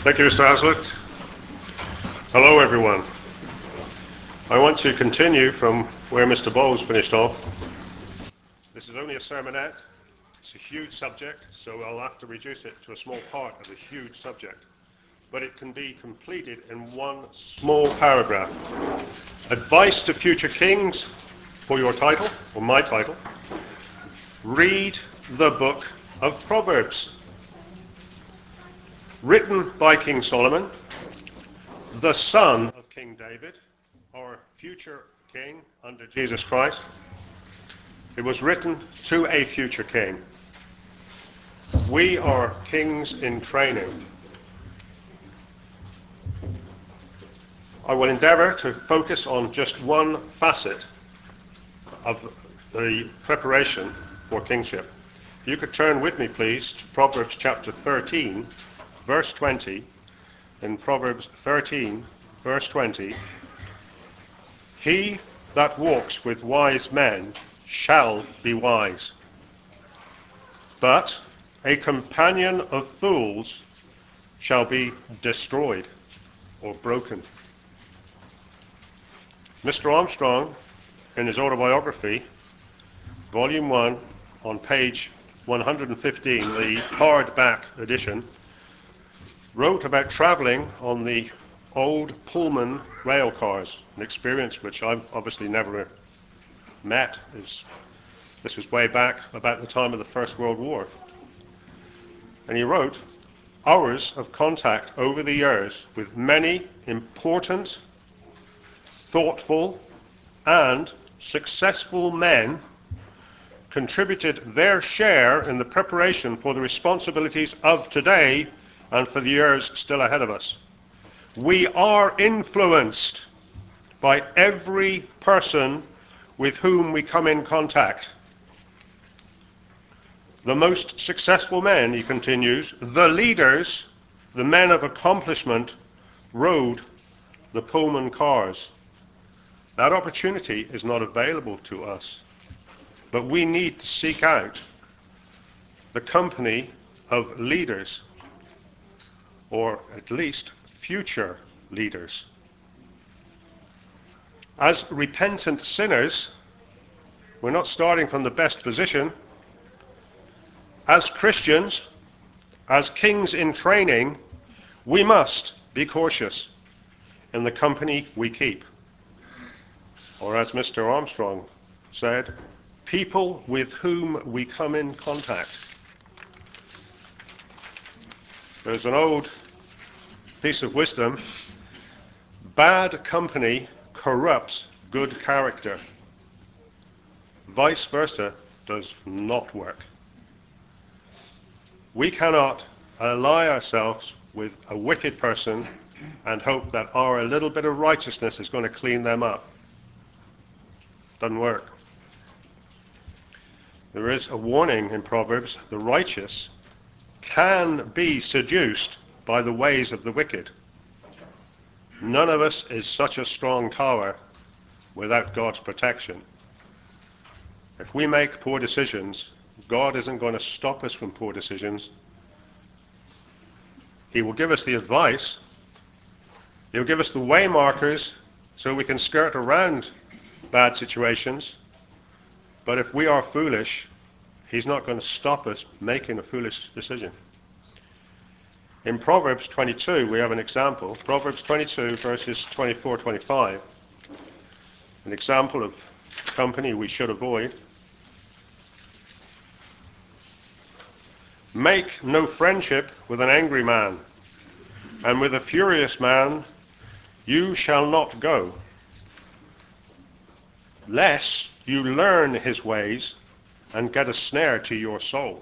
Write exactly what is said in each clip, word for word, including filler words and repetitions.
Thank you, Mister Hazlitt. Hello, everyone. I want to continue from where Mister Bowles finished off. This is only a sermonette. It's a huge subject, so I'll have to reduce it to a small part of a huge subject. But it can be completed in one small paragraph. Advice to future kings, for your title, or my title. Read the book of Proverbs. Written by King Solomon, the son of King David, our future king under Jesus Christ. It was written to a future king. We are kings in training. I will endeavor to focus on just one facet of the preparation for kingship. If you could turn with me, please, to Proverbs chapter thirteen, verse twenty. In Proverbs thirteen, verse twenty, he that walks with wise men shall be wise, but a companion of fools shall be destroyed or broken. Mister Armstrong, in his autobiography, volume one, on page one hundred fifteen, the hardback edition, wrote about travelling on the old Pullman rail cars, an experience which I've obviously never met. This was way back about the time of the First World War. And he wrote, hours of contact over the years with many important, thoughtful, and successful men contributed their share in the preparation for the responsibilities of today and for the years still ahead of us. We are influenced by every person with whom we come in contact. The most successful men, he continues, the leaders, the men of accomplishment, rode the Pullman cars. That opportunity is not available to us, but we need to seek out the company of leaders, or at least future leaders. As repentant sinners, we're not starting from the best position. As Christians, as kings in training, we must be cautious in the company we keep. Or as Mister Armstrong said, people with whom we come in contact. There's an old piece of wisdom: bad company corrupts good character. Vice versa does not work. We cannot ally ourselves with a wicked person and hope that our little bit of righteousness is going to clean them up. Doesn't work. There is a warning in Proverbs: the righteous can be seduced by the ways of the wicked. None of us is such a strong tower without God's protection. If we make poor decisions, God isn't going to stop us from poor decisions. He will give us the advice. He'll give us the way markers so we can skirt around bad situations. But if we are foolish, he's not going to stop us making a foolish decision. In Proverbs twenty-two, we have an example. Proverbs twenty-two, verses twenty-four to twenty-five. An example of company we should avoid. Make no friendship with an angry man, and with a furious man you shall not go, lest you learn his ways and get a snare to your soul.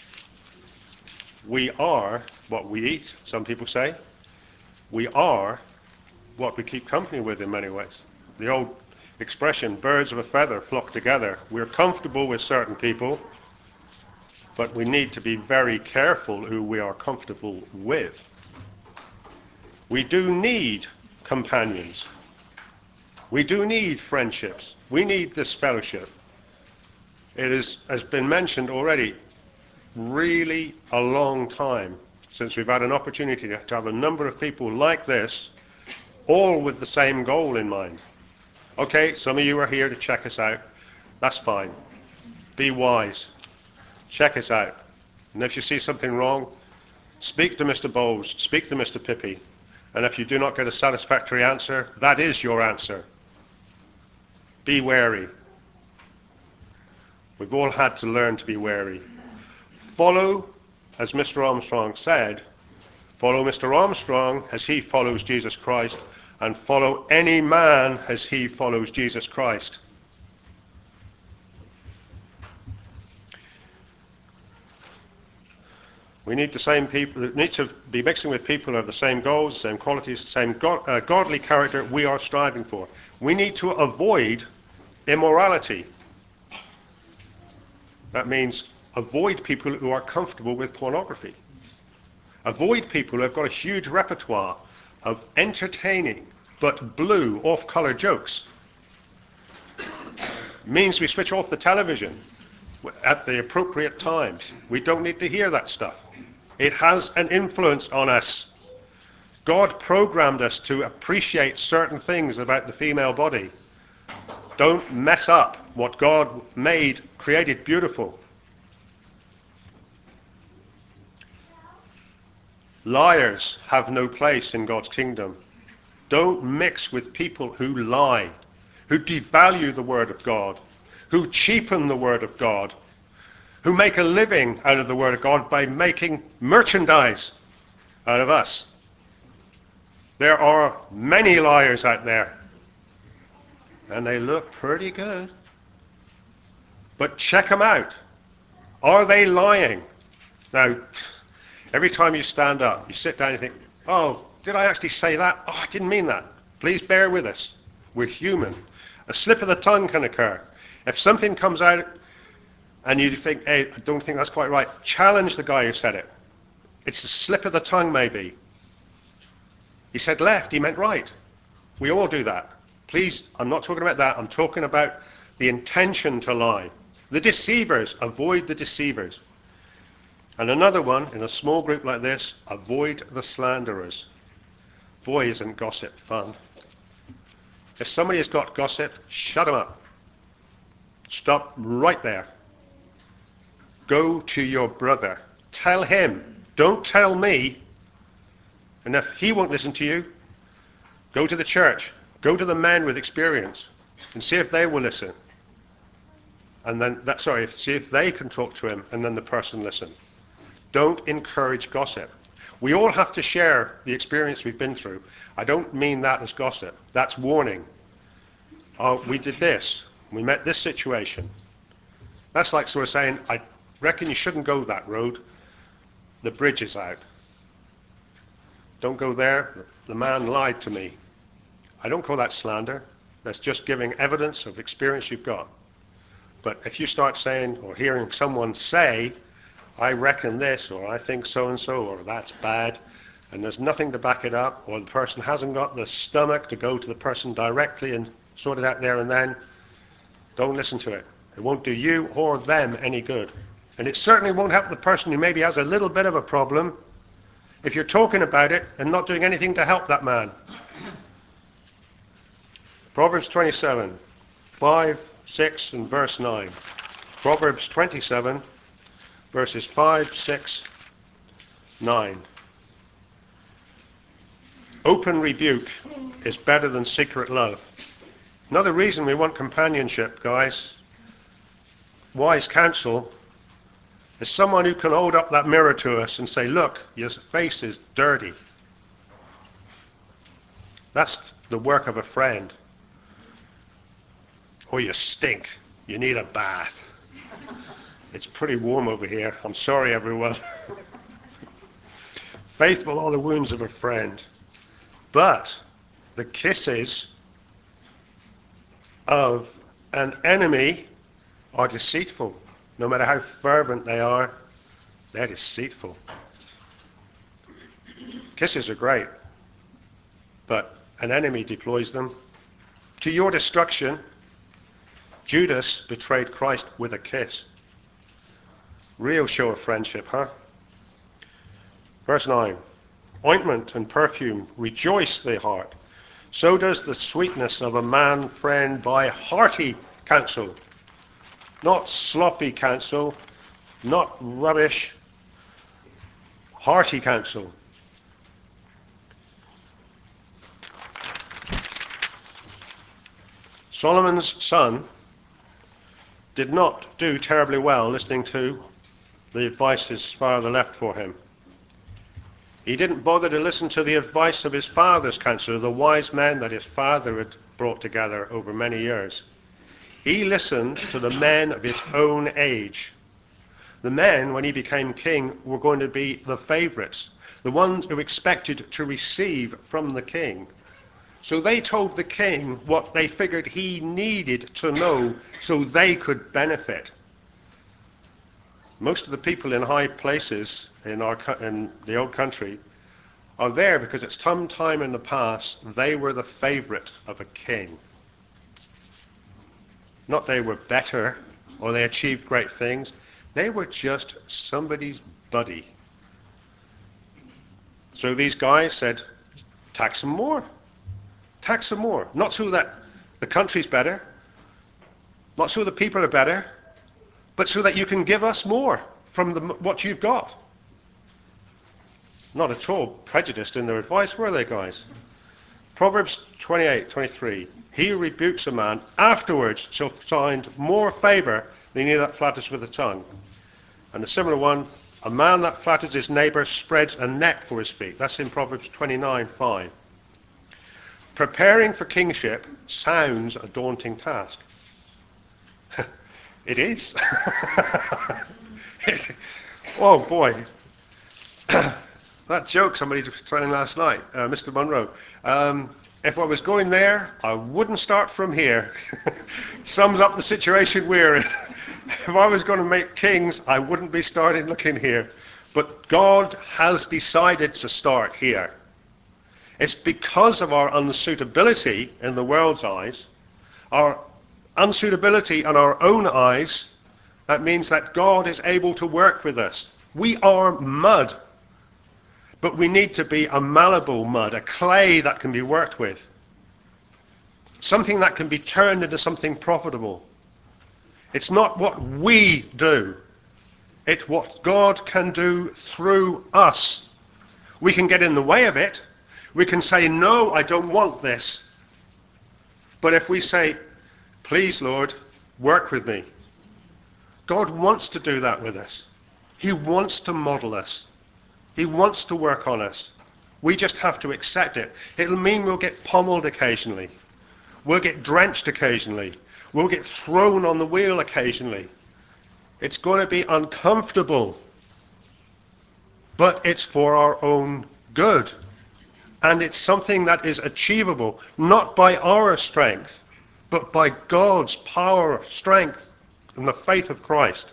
We are what we eat, some people say. We are what we keep company with in many ways. The old expression, birds of a feather flock together. We're comfortable with certain people, but we need to be very careful who we are comfortable with. We do need companions. We do need friendships. We need this fellowship. It is, has been mentioned already, really a long time since we've had an opportunity to have a number of people like this, all with the same goal in mind. Okay, some of you are here to check us out. That's fine. Be wise. Check us out. And if you see something wrong, speak to Mister Bowles, speak to Mister Pippi. And if you do not get a satisfactory answer, that is your answer. Be wary. We've all had to learn to be wary. Follow, as Mister Armstrong said, follow Mister Armstrong as he follows Jesus Christ, and follow any man as he follows Jesus Christ. We need the same people, we need to be mixing with people who have the same goals, the same qualities, the same God, uh, godly character we are striving for. We need to avoid immorality. That means avoid people who are comfortable with pornography. Avoid people who have got a huge repertoire of entertaining but blue, off-color jokes. It means we switch off the television at the appropriate times. We don't need to hear that stuff. It has an influence on us. God programmed us to appreciate certain things about the female body. Don't mess up what God made, created beautiful. Liars have no place in God's kingdom. Don't mix with people who lie, who devalue the Word of God, who cheapen the Word of God, who make a living out of the Word of God by making merchandise out of us. There are many liars out there, and they look pretty good. But check them out. Are they lying? Now, every time you stand up, you sit down and you think, oh, did I actually say that? Oh, I didn't mean that. Please bear with us. We're human. A slip of the tongue can occur. If something comes out and you think, hey, I don't think that's quite right, challenge the guy who said it. It's a slip of the tongue, maybe. He said left, he meant right. We all do that. Please, I'm not talking about that. I'm talking about the intention to lie. The deceivers, avoid the deceivers. And another one, in a small group like this, avoid the slanderers. Boy, isn't gossip fun. If somebody has got gossip, shut them up. Stop right there. Go to your brother. Tell him. Don't tell me. And if he won't listen to you, go to the church. Go to the men with experience and see if they will listen. And then, that, sorry, see if they can talk to him, and then the person listen. Don't encourage gossip. We all have to share the experience we've been through. I don't mean that as gossip. That's warning. Oh, we did this. We met this situation. That's like sort of saying, I reckon you shouldn't go that road. The bridge is out. Don't go there. The man lied to me. I don't call that slander. That's just giving evidence of experience you've got. But if you start saying or hearing someone say, I reckon this, or I think so-and-so, or that's bad, and there's nothing to back it up, or the person hasn't got the stomach to go to the person directly and sort it out there and then, don't listen to it. It won't do you or them any good. And it certainly won't help the person who maybe has a little bit of a problem if you're talking about it and not doing anything to help that man. Proverbs twenty-seven, five, six, and verse nine. Proverbs twenty-seven, verses five, six, nine. Open rebuke is better than secret love. Another reason we want companionship, guys, wise counsel, is someone who can hold up that mirror to us and say, look, your face is dirty. That's the work of a friend. Or you stink. You need a bath. It's pretty warm over here. I'm sorry, everyone. Faithful are the wounds of a friend. But the kisses of an enemy are deceitful. No matter how fervent they are, they're deceitful. Kisses are great, but an enemy deploys them to your destruction. Judas betrayed Christ with a kiss. Real show of friendship, huh? Verse nine. Ointment and perfume rejoice the heart. So does the sweetness of a man friend by hearty counsel. Not sloppy counsel, not rubbish, hearty counsel. Solomon's son did not do terribly well listening to the advice his father left for him. He didn't bother to listen to the advice of his father's counsellor, the wise men that his father had brought together over many years. He listened to the men of his own age. The men, when he became king, were going to be the favourites, the ones who expected to receive from the king. So they told the king what they figured he needed to know so they could benefit. Most of the people in high places in, our, in the old country are there because at some time in the past they were the favourite of a king. Not they were better or they achieved great things. They were just somebody's buddy. So these guys said, tax them more. Tax them more. Not so that the country's better, not so the people are better, but so that you can give us more from the, what you've got. Not at all prejudiced in their advice, were they, guys? Proverbs twenty-eight, twenty-three. He who rebukes a man afterwards shall find more favour than he that flatters with the tongue. And a similar one, a man that flatters his neighbour spreads a net for his feet. That's in Proverbs twenty-nine, five. Preparing for kingship sounds a daunting task. It is. it, oh boy. That joke somebody was telling last night, uh, Mister Munro. Um, if I was going there, I wouldn't start from here. Sums up the situation we're in. If I was going to make kings, I wouldn't be starting looking here. But God has decided to start here. It's because of our unsuitability in the world's eyes, our unsuitability in our own eyes, that means that God is able to work with us. We are mud, but we need to be a malleable mud, a clay that can be worked with, something that can be turned into something profitable. It's not what we do, it's what God can do through us. We can get in the way of it. We can say, no, I don't want this. But if we say, please, Lord, work with me, God wants to do that with us. He wants to model us. He wants to work on us. We just have to accept it. It'll mean we'll get pommeled occasionally. We'll get drenched occasionally. We'll get thrown on the wheel occasionally. It's going to be uncomfortable. But it's for our own good. And it's something that is achievable, not by our strength, but by God's power, strength, and the faith of Christ.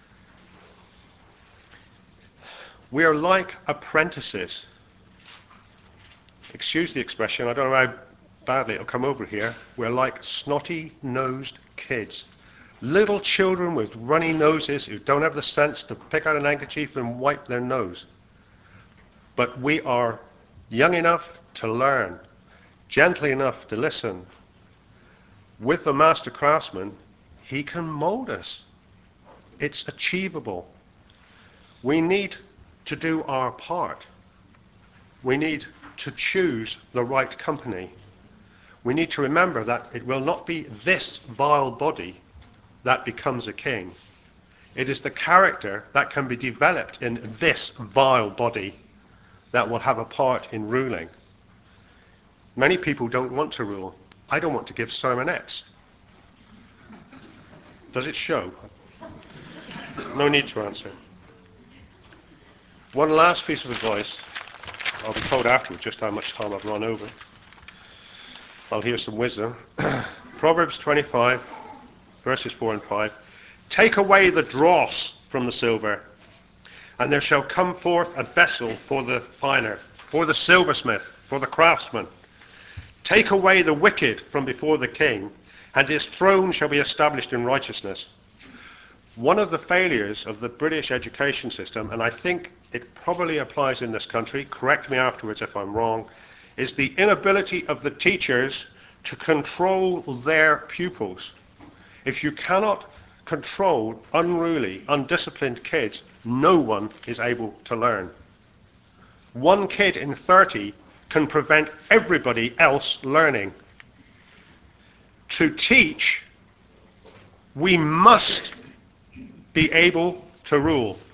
We are like apprentices. Excuse the expression, I don't know how badly it'll come over here. We're like snotty-nosed kids. Little children with runny noses who don't have the sense to pick out an handkerchief and wipe their nose. But we are young enough to learn, gentle enough to listen. With the master craftsman, he can mold us. It's achievable. We need to do our part. We need to choose the right company. We need to remember that it will not be this vile body that becomes a king. It is the character that can be developed in this vile body that will have a part in ruling. Many people don't want to rule. I don't want to give sermonettes. Does it show? No need to answer. One last piece of advice. I'll be told afterwards just how much time I've run over. I'll hear some wisdom. Proverbs twenty-five, verses four and five. Take away the dross from the silver, and there shall come forth a vessel for the finer, for the silversmith, for the craftsman. Take away the wicked from before the king, and his throne shall be established in righteousness. One of the failures of the British education system, and I think it probably applies in this country, correct me afterwards if I'm wrong, is the inability of the teachers to control their pupils. If you cannot control unruly, undisciplined kids, no one is able to learn. One kid in thirty can prevent everybody else learning. To teach, we must be able to rule.